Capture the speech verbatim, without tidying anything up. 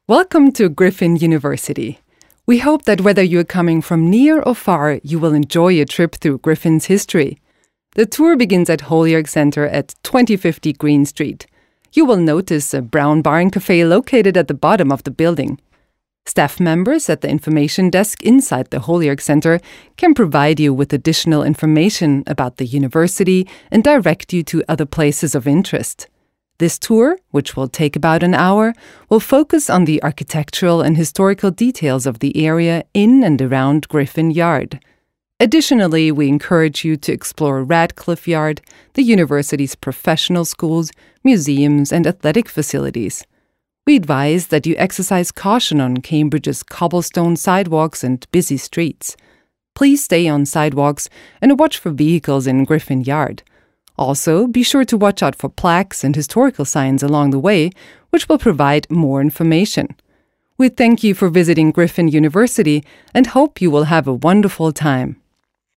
Welcome to Griffin University. We hope that whether you are coming from near or far, you will enjoy a trip through Griffin's history. The tour begins at Holyoake Centre at twenty fifty Green Street. You will notice a brown bar and cafe located at the bottom of the building. Staff members at the information desk inside the Holyoake Centre can provide you with additional information about the university and direct you to other places of interest. This tour, which will take about an hour, will focus on the architectural and historical details of the area in and around Griffin Yard. Additionally, we encourage you to explore Radcliffe Yard, the university's professional schools, museums, and athletic facilities. We advise that you exercise caution on Cambridge's cobblestone sidewalks and busy streets. Please stay on sidewalks and watch for vehicles in Griffin Yard. Also, be sure to watch out for plaques and historical signs along the way, which will provide more information. We thank you for visiting Griffin University and hope you will have a wonderful time.